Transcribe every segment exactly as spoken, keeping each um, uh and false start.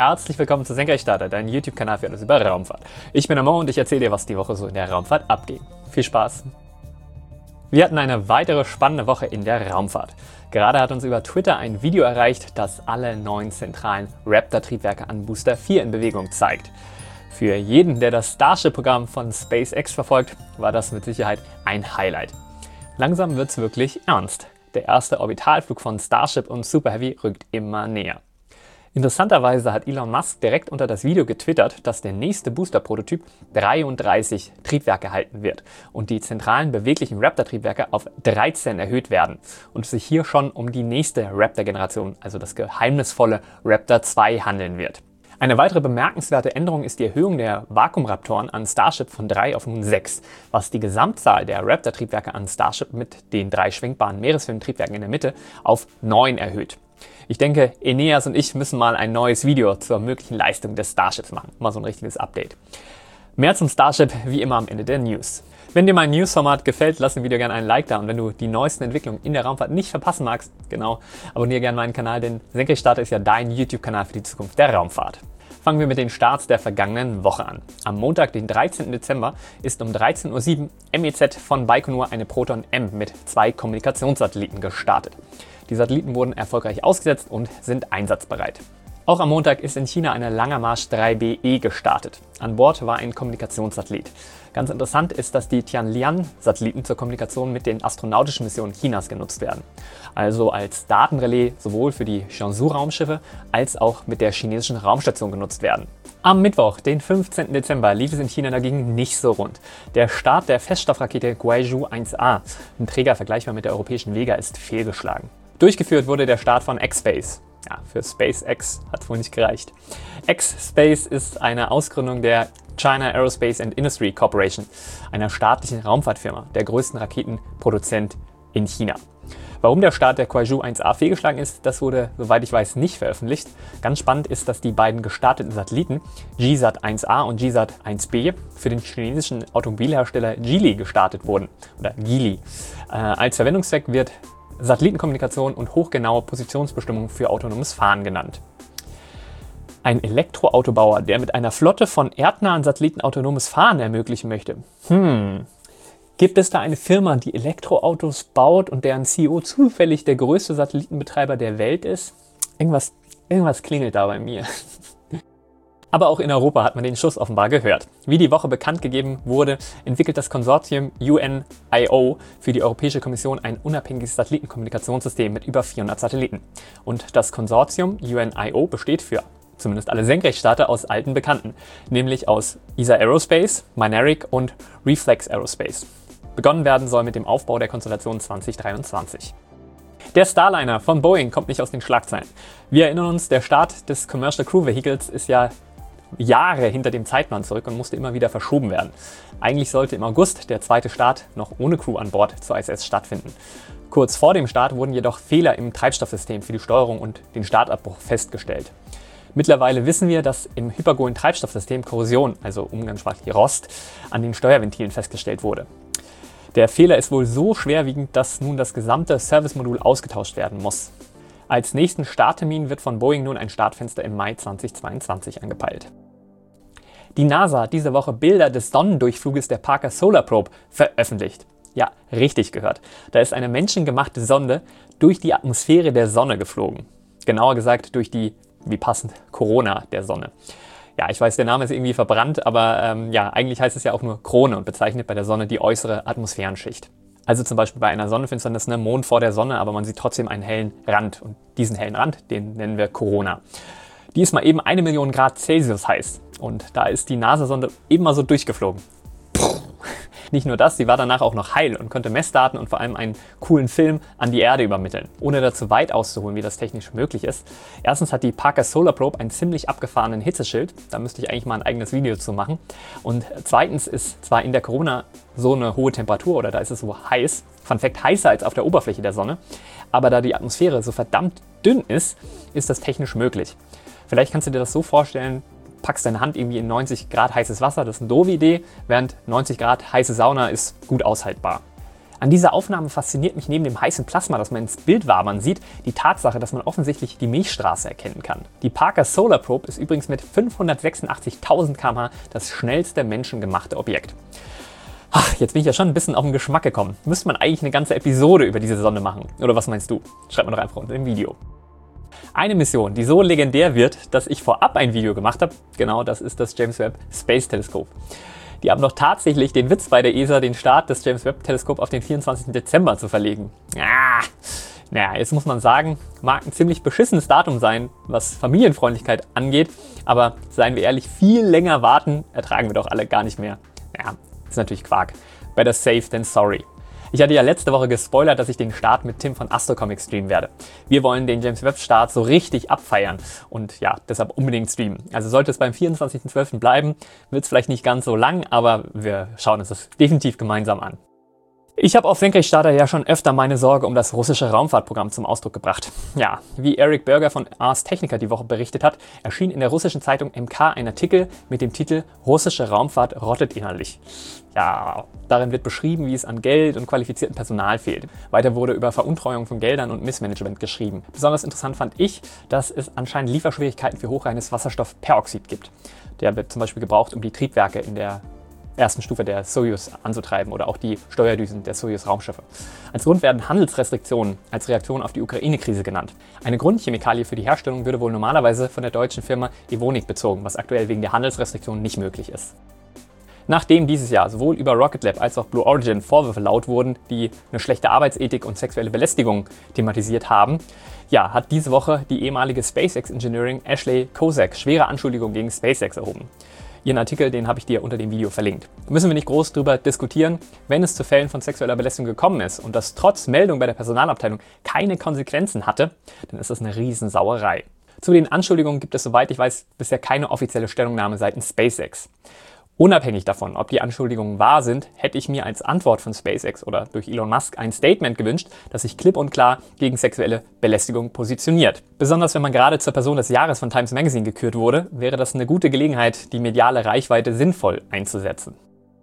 Herzlich willkommen zu Senkrechtstarter, dein YouTube-Kanal für alles über Raumfahrt. Ich bin der Mo und ich erzähle dir, was die Woche so in der Raumfahrt abging. Viel Spaß! Wir hatten eine weitere spannende Woche in der Raumfahrt. Gerade hat uns über Twitter ein Video erreicht, das alle neun zentralen Raptor-Triebwerke an Booster vier in Bewegung zeigt. Für jeden, der das Starship-Programm von SpaceX verfolgt, war das mit Sicherheit ein Highlight. Langsam wird's wirklich ernst. Der erste Orbitalflug von Starship und Super Heavy rückt immer näher. Interessanterweise hat Elon Musk direkt unter das Video getwittert, dass der nächste Booster-Prototyp dreiunddreißig Triebwerke halten wird und die zentralen beweglichen Raptor-Triebwerke auf dreizehn erhöht werden und es sich hier schon um die nächste Raptor-Generation, also das geheimnisvolle Raptor zwei, handeln wird. Eine weitere bemerkenswerte Änderung ist die Erhöhung der Vakuumraptoren an Starship von drei auf nun sechs, was die Gesamtzahl der Raptor-Triebwerke an Starship mit den drei schwenktbaren Meeresfilm-Triebwerken in der Mitte auf neun erhöht. Ich denke, Eneas und ich müssen mal ein neues Video zur möglichen Leistung des Starships machen. Mal so ein richtiges Update. Mehr zum Starship wie immer am Ende der News. Wenn dir mein News-Format gefällt, lass dem Video gerne einen Like da. Und wenn du die neuesten Entwicklungen in der Raumfahrt nicht verpassen magst, genau, abonniere gerne meinen Kanal, denn Senkrechtstarter ist ja dein YouTube-Kanal für die Zukunft der Raumfahrt. Fangen wir mit den Starts der vergangenen Woche an. Am Montag, den dreizehnten Dezember, ist um dreizehn Uhr sieben M E Z von Baikonur eine Proton M mit zwei Kommunikationssatelliten gestartet. Die Satelliten wurden erfolgreich ausgesetzt und sind einsatzbereit. Auch am Montag ist in China eine Langer Marsch drei B E gestartet. An Bord war ein Kommunikationssatellit. Ganz interessant ist, dass die Tianlian-Satelliten zur Kommunikation mit den astronautischen Missionen Chinas genutzt werden. Also als Datenrelais sowohl für die Shenzhou-Raumschiffe als auch mit der chinesischen Raumstation genutzt werden. Am Mittwoch, den fünfzehnten Dezember, lief es in China dagegen nicht so rund. Der Start der Feststoffrakete Guizhou eins A, ein Träger vergleichbar mit der europäischen Vega, ist fehlgeschlagen. Durchgeführt wurde der Start von X-Space. Ja, für SpaceX hat es wohl nicht gereicht. X-Space ist eine Ausgründung der China Aerospace and Industry Corporation, einer staatlichen Raumfahrtfirma, der größten Raketenproduzent in China. Warum der Start der Guizhou eins A fehlgeschlagen ist, das wurde, soweit ich weiß, nicht veröffentlicht. Ganz spannend ist, dass die beiden gestarteten Satelliten G SAT eins A und G SAT eins B für den chinesischen Automobilhersteller Geely gestartet wurden, oder Geely. Äh, als Verwendungszweck wird Satellitenkommunikation und hochgenaue Positionsbestimmung für autonomes Fahren genannt. Ein Elektroautobauer, der mit einer Flotte von erdnahen Satelliten autonomes Fahren ermöglichen möchte. Hm, gibt es da eine Firma, die Elektroautos baut und deren C E O zufällig der größte Satellitenbetreiber der Welt ist? Irgendwas, irgendwas klingelt da bei mir. Aber auch in Europa hat man den Schuss offenbar gehört. Wie die Woche bekannt gegeben wurde, entwickelt das Konsortium U N I O für die Europäische Kommission ein unabhängiges Satellitenkommunikationssystem mit über vierhundert Satelliten. Und das Konsortium U N I O besteht für zumindest alle Senkrechtstarter aus alten Bekannten, nämlich aus E S A Aerospace, Mynaric und Reflex Aerospace. Begonnen werden soll mit dem Aufbau der Konstellation zwanzig dreiundzwanzig. Der Starliner von Boeing kommt nicht aus den Schlagzeilen. Wir erinnern uns, der Start des Commercial Crew Vehicles ist ja Jahre hinter dem Zeitplan zurück und musste immer wieder verschoben werden. Eigentlich sollte im August der zweite Start noch ohne Crew an Bord zur I S S stattfinden. Kurz vor dem Start wurden jedoch Fehler im Treibstoffsystem für die Steuerung und den Startabbruch festgestellt. Mittlerweile wissen wir, dass im hypergolen Treibstoffsystem Korrosion, also umgangssprachlich Rost, an den Steuerventilen festgestellt wurde. Der Fehler ist wohl so schwerwiegend, dass nun das gesamte Servicemodul ausgetauscht werden muss. Als nächsten Starttermin wird von Boeing nun ein Startfenster im Mai zweitausendzweiundzwanzig angepeilt. Die NASA hat diese Woche Bilder des Sonnendurchfluges der Parker Solar Probe veröffentlicht. Ja, richtig gehört. Da ist eine menschengemachte Sonde durch die Atmosphäre der Sonne geflogen. Genauer gesagt durch die, wie passend, Corona der Sonne. Ja, ich weiß, der Name ist irgendwie verbrannt, aber ähm, ja, eigentlich heißt es ja auch nur Krone und bezeichnet bei der Sonne die äußere Atmosphärenschicht. Also zum Beispiel bei einer Sonnenfinsternis, ne, Mond vor der Sonne, aber man sieht trotzdem einen hellen Rand. Und diesen hellen Rand, den nennen wir Corona. Die ist mal eben eine Million Grad Celsius heiß. Und da ist die NASA-Sonde eben mal so durchgeflogen. Puh. Nicht nur das, sie war danach auch noch heil und konnte Messdaten und vor allem einen coolen Film an die Erde übermitteln. Ohne dazu weit auszuholen, wie das technisch möglich ist. Erstens hat die Parker Solar Probe einen ziemlich abgefahrenen Hitzeschild. Da müsste ich eigentlich mal ein eigenes Video zu machen. Und zweitens ist zwar in der Corona so eine hohe Temperatur oder da ist es so heiß, Fun Fact, heißer als auf der Oberfläche der Sonne, aber da die Atmosphäre so verdammt dünn ist, ist das technisch möglich. Vielleicht kannst du dir das so vorstellen, packst deine Hand irgendwie in neunzig Grad heißes Wasser, das ist eine doofe Idee, während neunzig Grad heiße Sauna ist gut aushaltbar. An dieser Aufnahme fasziniert mich neben dem heißen Plasma, das man ins Bild wabern sieht, die Tatsache, dass man offensichtlich die Milchstraße erkennen kann. Die Parker Solar Probe ist übrigens mit fünfhundertsechsundachtzigtausend Kilometer pro Stunde das schnellste menschengemachte Objekt. Ach, jetzt bin ich ja schon ein bisschen auf den Geschmack gekommen. Müsste man eigentlich eine ganze Episode über diese Sonde machen? Oder was meinst du? Schreib mir doch einfach unter dem Video. Eine Mission, die so legendär wird, dass ich vorab ein Video gemacht habe, genau das ist das James Webb Space Telescope. Die haben doch tatsächlich den Witz bei der E S A, den Start des James Webb Teleskops auf den vierundzwanzigsten Dezember zu verlegen. Ah, naja, jetzt muss man sagen, mag ein ziemlich beschissenes Datum sein, was Familienfreundlichkeit angeht, aber seien wir ehrlich, viel länger warten ertragen wir doch alle gar nicht mehr. Ja, ist natürlich Quark. Better safe than sorry. Ich hatte ja letzte Woche gespoilert, dass ich den Start mit Tim von Astrocomix streamen werde. Wir wollen den James Webb Start so richtig abfeiern und ja, deshalb unbedingt streamen. Also sollte es beim vierundzwanzigsten zwölften bleiben, wird es vielleicht nicht ganz so lang, aber wir schauen uns das definitiv gemeinsam an. Ich habe auf Senkrechtstarter ja schon öfter meine Sorge um das russische Raumfahrtprogramm zum Ausdruck gebracht. Ja, wie Eric Berger von Ars Technica die Woche berichtet hat, erschien in der russischen Zeitung M K ein Artikel mit dem Titel „Russische Raumfahrt rottet innerlich". Ja, darin wird beschrieben, wie es an Geld und qualifiziertem Personal fehlt. Weiter wurde über Veruntreuung von Geldern und Missmanagement geschrieben. Besonders interessant fand ich, dass es anscheinend Lieferschwierigkeiten für hochreines Wasserstoffperoxid gibt. Der wird zum Beispiel gebraucht, um die Triebwerke in der ersten Stufe der Soyuz anzutreiben oder auch die Steuerdüsen der Soyuz-Raumschiffe. Als Grund werden Handelsrestriktionen als Reaktion auf die Ukraine-Krise genannt. Eine Grundchemikalie für die Herstellung würde wohl normalerweise von der deutschen Firma Evonik bezogen, was aktuell wegen der Handelsrestriktionen nicht möglich ist. Nachdem dieses Jahr sowohl über Rocket Lab als auch Blue Origin Vorwürfe laut wurden, die eine schlechte Arbeitsethik und sexuelle Belästigung thematisiert haben, ja, hat diese Woche die ehemalige SpaceX-Ingenieurin Ashley Kozak schwere Anschuldigungen gegen SpaceX erhoben. Ihren Artikel, den habe ich dir unter dem Video verlinkt. Müssen wir nicht groß drüber diskutieren, wenn es zu Fällen von sexueller Belästigung gekommen ist und das trotz Meldung bei der Personalabteilung keine Konsequenzen hatte, dann ist das eine Riesensauerei. Zu den Anschuldigungen gibt es, soweit ich weiß, bisher keine offizielle Stellungnahme seitens SpaceX. Unabhängig davon, ob die Anschuldigungen wahr sind, hätte ich mir als Antwort von SpaceX oder durch Elon Musk ein Statement gewünscht, das sich klipp und klar gegen sexuelle Belästigung positioniert. Besonders wenn man gerade zur Person des Jahres von Times Magazine gekürt wurde, wäre das eine gute Gelegenheit, die mediale Reichweite sinnvoll einzusetzen.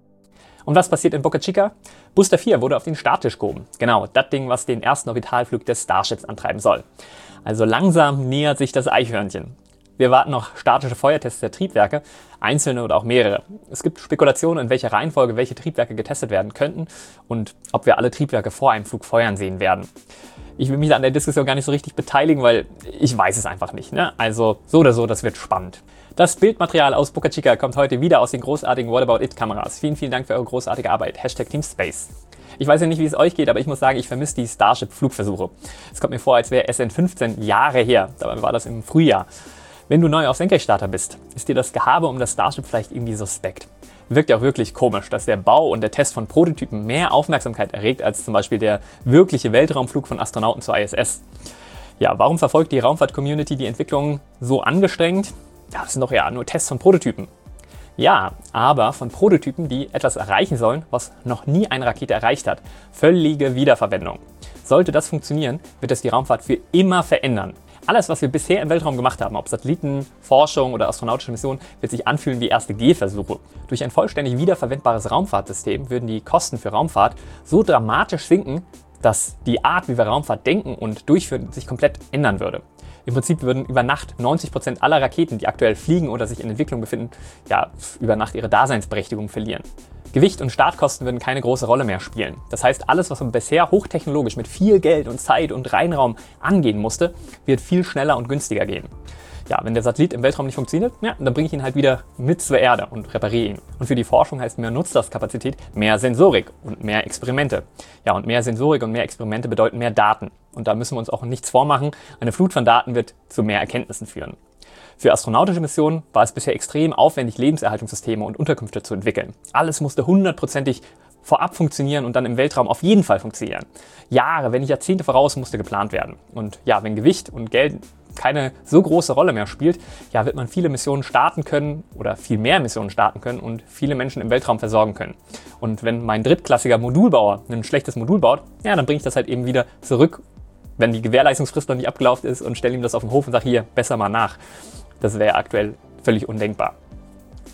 Und was passiert in Boca Chica? Booster vier wurde auf den Starttisch gehoben. Genau, das Ding, was den ersten Orbitalflug des Starships antreiben soll. Also langsam nähert sich das Eichhörnchen. Wir warten noch statische Feuertests der Triebwerke, einzelne oder auch mehrere. Es gibt Spekulationen, in welcher Reihenfolge welche Triebwerke getestet werden könnten und ob wir alle Triebwerke vor einem Flug feuern sehen werden. Ich will mich an der Diskussion gar nicht so richtig beteiligen, weil ich weiß es einfach nicht. Ne? Also so oder so, das wird spannend. Das Bildmaterial aus Boca Chica kommt heute wieder aus den großartigen What About It Kameras. Vielen, vielen Dank für eure großartige Arbeit. Hashtag Team Space. Ich weiß ja nicht, wie es euch geht, aber ich muss sagen, ich vermisse die Starship-Flugversuche. Es kommt mir vor, als wäre S N fünfzehn Jahre her. Dabei war das im Frühjahr. Wenn du neu auf Senkrechtstarter bist, ist dir das Gehabe um das Starship vielleicht irgendwie suspekt. Wirkt ja auch wirklich komisch, dass der Bau und der Test von Prototypen mehr Aufmerksamkeit erregt als zum Beispiel der wirkliche Weltraumflug von Astronauten zur I S S. Ja, warum verfolgt die Raumfahrt-Community die Entwicklung so angestrengt? Ja, das sind doch ja nur Tests von Prototypen. Ja, aber von Prototypen, die etwas erreichen sollen, was noch nie eine Rakete erreicht hat. Völlige Wiederverwendung. Sollte das funktionieren, wird es die Raumfahrt für immer verändern. Alles, was wir bisher im Weltraum gemacht haben, ob Satelliten, Forschung oder astronautische Missionen, wird sich anfühlen wie erste Gehversuche. Durch ein vollständig wiederverwendbares Raumfahrtsystem würden die Kosten für Raumfahrt so dramatisch sinken, dass die Art, wie wir Raumfahrt denken und durchführen, sich komplett ändern würde. Im Prinzip würden über Nacht neunzig Prozent aller Raketen, die aktuell fliegen oder sich in Entwicklung befinden, ja, über Nacht ihre Daseinsberechtigung verlieren. Gewicht und Startkosten würden keine große Rolle mehr spielen. Das heißt, alles, was man bisher hochtechnologisch mit viel Geld und Zeit und Reinraum angehen musste, wird viel schneller und günstiger gehen. Ja, wenn der Satellit im Weltraum nicht funktioniert, ja, dann bringe ich ihn halt wieder mit zur Erde und repariere ihn. Und für die Forschung heißt mehr Nutzlastkapazität mehr Sensorik und mehr Experimente. Ja, und mehr Sensorik und mehr Experimente bedeuten mehr Daten. Und da müssen wir uns auch nichts vormachen. Eine Flut von Daten wird zu mehr Erkenntnissen führen. Für astronautische Missionen war es bisher extrem aufwendig, Lebenserhaltungssysteme und Unterkünfte zu entwickeln. Alles musste hundertprozentig vorab funktionieren und dann im Weltraum auf jeden Fall funktionieren. Jahre, wenn nicht Jahrzehnte voraus, musste geplant werden. Und ja, wenn Gewicht und Geld keine so große Rolle mehr spielt, ja, wird man viele Missionen starten können oder viel mehr Missionen starten können und viele Menschen im Weltraum versorgen können. Und wenn mein drittklassiger Modulbauer ein schlechtes Modul baut, ja, dann bringe ich das halt eben wieder zurück, wenn die Gewährleistungsfrist noch nicht abgelaufen ist, und stelle ihm das auf dem Hof und sage, hier, besser mal nach. Das wäre aktuell völlig undenkbar.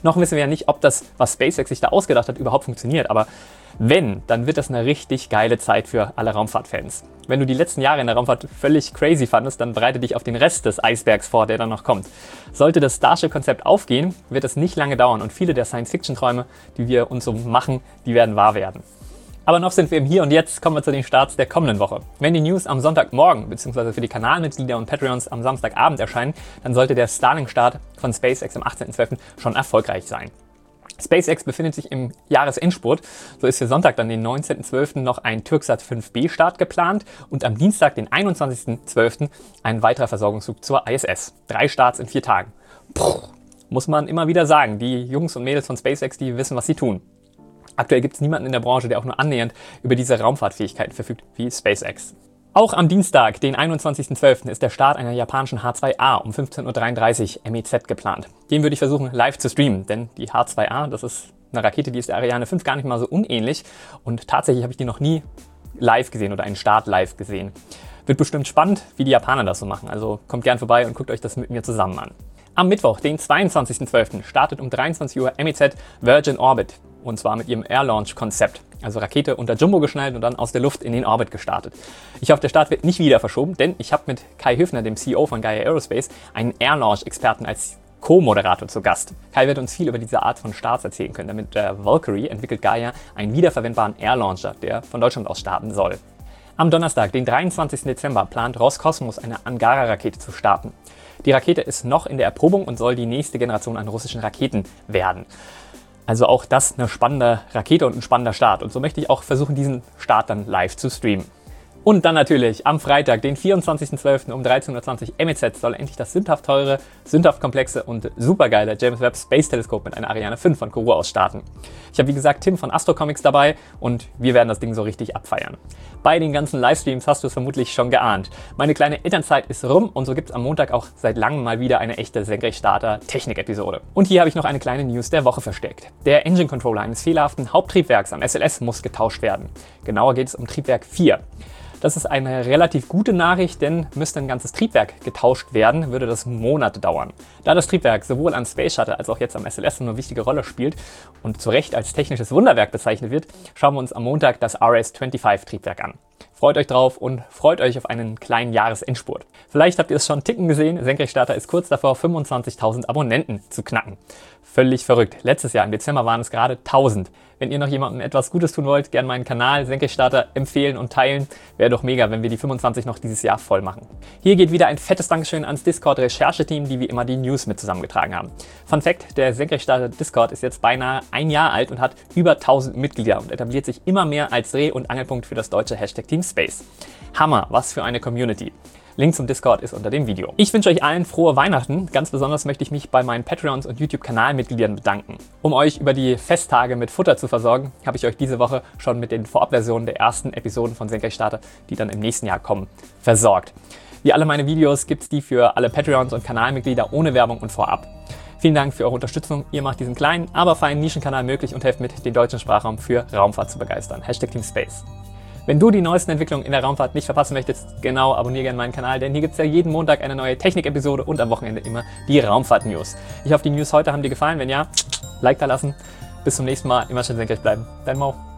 Noch wissen wir ja nicht, ob das, was SpaceX sich da ausgedacht hat, überhaupt funktioniert, aber wenn, dann wird das eine richtig geile Zeit für alle Raumfahrtfans. Wenn du die letzten Jahre in der Raumfahrt völlig crazy fandest, dann bereite dich auf den Rest des Eisbergs vor, der dann noch kommt. Sollte das Starship-Konzept aufgehen, wird es nicht lange dauern und viele der Science-Fiction-Träume, die wir uns so machen, die werden wahr werden. Aber noch sind wir im Hier und Jetzt, kommen wir zu den Starts der kommenden Woche. Wenn die News am Sonntagmorgen bzw. für die Kanalmitglieder und Patreons am Samstagabend erscheinen, dann sollte der Starlink-Start von SpaceX am achtzehnten zwölften schon erfolgreich sein. SpaceX befindet sich im Jahresendspurt, so ist für Sonntag dann den neunzehnten zwölften noch ein Türksat fünf B Start geplant und am Dienstag, den einundzwanzigsten zwölften ein weiterer Versorgungsflug zur I S S. Drei Starts in vier Tagen. Puh, muss man immer wieder sagen, die Jungs und Mädels von SpaceX, die wissen, was sie tun. Aktuell gibt es niemanden in der Branche, der auch nur annähernd über diese Raumfahrtfähigkeiten verfügt wie SpaceX. Auch am Dienstag, den einundzwanzigsten zwölften ist der Start einer japanischen H zwei A um fünfzehn Uhr dreiunddreißig M E Z geplant. Den würde ich versuchen live zu streamen, denn die H zwei A, das ist eine Rakete, die ist der Ariane fünf gar nicht mal so unähnlich und tatsächlich habe ich die noch nie live gesehen oder einen Start live gesehen. Wird bestimmt spannend, wie die Japaner das so machen, also kommt gern vorbei und guckt euch das mit mir zusammen an. Am Mittwoch, den zweiundzwanzigsten zwölften startet um dreiundzwanzig Uhr M E Z Virgin Orbit und zwar mit ihrem Air Launch Konzept. Also Rakete unter Jumbo geschnallt und dann aus der Luft in den Orbit gestartet. Ich hoffe, der Start wird nicht wieder verschoben, denn ich habe mit Kai Höfner, dem C E O von Gaia Aerospace, einen Air Launch Experten als Co-Moderator zu Gast. Kai wird uns viel über diese Art von Starts erzählen können. Damit der Valkyrie entwickelt Gaia einen wiederverwendbaren Air Launcher, der von Deutschland aus starten soll. Am Donnerstag, den dreiundzwanzigsten Dezember, plant Roskosmos eine Angara-Rakete zu starten. Die Rakete ist noch in der Erprobung und soll die nächste Generation an russischen Raketen werden. Also auch das eine spannende Rakete und ein spannender Start. Und so möchte ich auch versuchen, diesen Start dann live zu streamen. Und dann natürlich am Freitag, den vierundzwanzigsten zwölften um dreizehn Uhr zwanzig M E Z soll endlich das sündhaft teure, sündhaft komplexe und supergeile James Webb Space Telescope mit einer Ariane fünf von Kourou aus starten. Ich habe wie gesagt Tim von Astro Comics dabei und wir werden das Ding so richtig abfeiern. Bei den ganzen Livestreams hast du es vermutlich schon geahnt. Meine kleine Elternzeit ist rum und so gibt es am Montag auch seit langem mal wieder eine echte Senkrechtstarter-Technik-Episode. Und hier habe ich noch eine kleine News der Woche versteckt. Der Engine Controller eines fehlerhaften Haupttriebwerks am S L S muss getauscht werden. Genauer geht es um Triebwerk vier. Das ist eine relativ gute Nachricht, denn müsste ein ganzes Triebwerk getauscht werden, würde das Monate dauern. Da das Triebwerk sowohl am Space Shuttle als auch jetzt am S L S eine wichtige Rolle spielt und zu Recht als technisches Wunderwerk bezeichnet wird, schauen wir uns am Montag das R S fünfundzwanzig Triebwerk an. Freut euch drauf und freut euch auf einen kleinen Jahresendspurt. Vielleicht habt ihr es schon ticken gesehen, Senkrechtstarter ist kurz davor, fünfundzwanzigtausend Abonnenten zu knacken. Völlig verrückt. Letztes Jahr im Dezember waren es gerade tausend. Wenn ihr noch jemandem etwas Gutes tun wollt, gerne meinen Kanal Senkrechtstarter empfehlen und teilen. Wäre doch mega, wenn wir die fünfundzwanzig noch dieses Jahr voll machen. Hier geht wieder ein fettes Dankeschön ans Discord-Rechercheteam, die wie immer die News mit zusammengetragen haben. Fun Fact, der Senkrechtstarter Discord ist jetzt beinahe ein Jahr alt und hat über tausend Mitglieder und etabliert sich immer mehr als Dreh- und Angelpunkt für das deutsche Hashtag Team Space. Hammer, was für eine Community. Link zum Discord ist unter dem Video. Ich wünsche euch allen frohe Weihnachten. Ganz besonders möchte ich mich bei meinen Patreons und YouTube-Kanalmitgliedern bedanken. Um euch über die Festtage mit Futter zu versorgen, habe ich euch diese Woche schon mit den Vorabversionen der ersten Episoden von Senkrechtstarter, die dann im nächsten Jahr kommen, versorgt. Wie alle meine Videos gibt es die für alle Patreons und Kanalmitglieder ohne Werbung und vorab. Vielen Dank für eure Unterstützung. Ihr macht diesen kleinen, aber feinen Nischenkanal möglich und helft mit, den deutschen Sprachraum für Raumfahrt zu begeistern. Hashtag Team Space. Wenn du die neuesten Entwicklungen in der Raumfahrt nicht verpassen möchtest, genau, abonniere gerne meinen Kanal, denn hier gibt es ja jeden Montag eine neue Technik-Episode und am Wochenende immer die Raumfahrt-News. Ich hoffe, die News heute haben dir gefallen. Wenn ja, Like da lassen. Bis zum nächsten Mal. Immer schön senkrecht bleiben. Dein Mo.